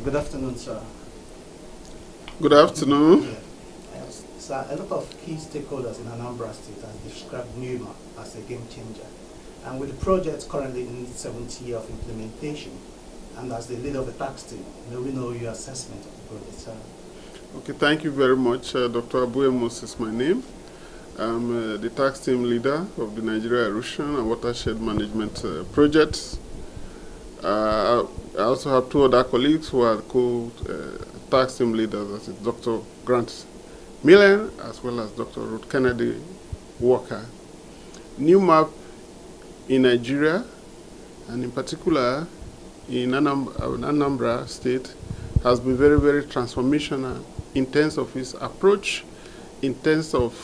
Good afternoon, sir. Good afternoon. Sir, a lot of key stakeholders in Anambra State have described NUMAP as a game changer. And with the project currently in its 7th year of implementation, and as the leader of the tax team, may we know your assessment of the project, sir? Okay, thank you very much. Dr. Abuemos is my name. I'm the tax team leader of the Nigeria Erosion and Watershed Management projects. I also have two other colleagues who are tax team leaders, that is Dr. Grant Millen as well as Dr. Ruth Kennedy Walker. NUMAP in Nigeria, and in particular in Anambra State, has been very, very transformational in terms of its approach, in terms of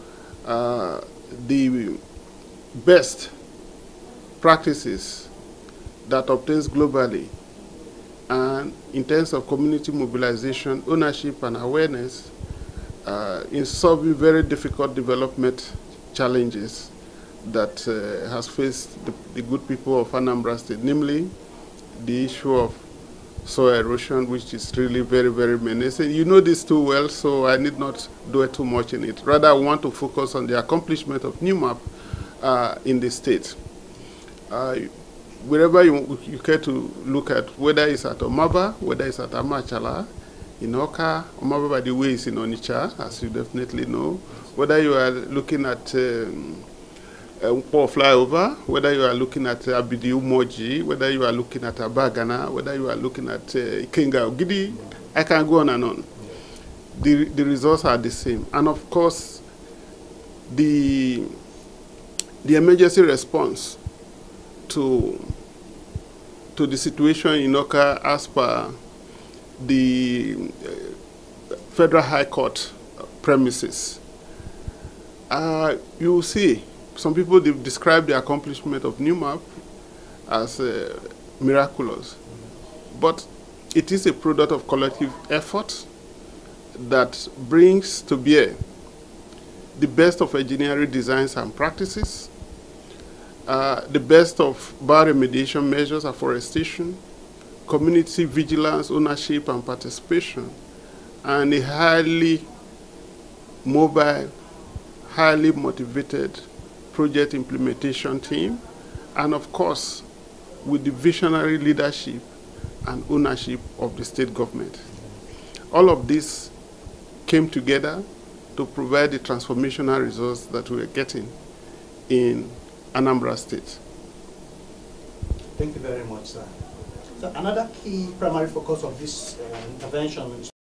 the best practices that obtains globally, and in terms of community mobilization, ownership, and awareness in solving very difficult development challenges that has faced the good people of Anambra State, namely the issue of soil erosion, which is really very, very menacing. You know this too well, so I need not dwell too much in it. Rather, I want to focus on the accomplishment of NUMAP in the state. Wherever you care to look at, whether it's at Omaba, whether it's at Amachala, in Oka, Omaba, by the way, is in Onitsha, as you definitely know. Whether you are looking at Mpo flyover, whether you are looking at Abidiu Moji, whether you are looking at Abagana, whether you are looking at Ikenga Ogidi, I can go on and on. The results are the same. And of course, the emergency response to the situation in Oka, as per the Federal High Court premises, you will see some people describe the accomplishment of NUMAP as miraculous, but it is a product of collective effort that brings to bear the best of engineering designs and practices, the best of bioremediation measures, afforestation, community vigilance, ownership, and participation, and a highly mobile, highly motivated project implementation team, and of course, with the visionary leadership and ownership of the state government. All of this came together to provide the transformational results that we are getting in Anambra State. Thank you very much, sir. So another key primary focus of this intervention is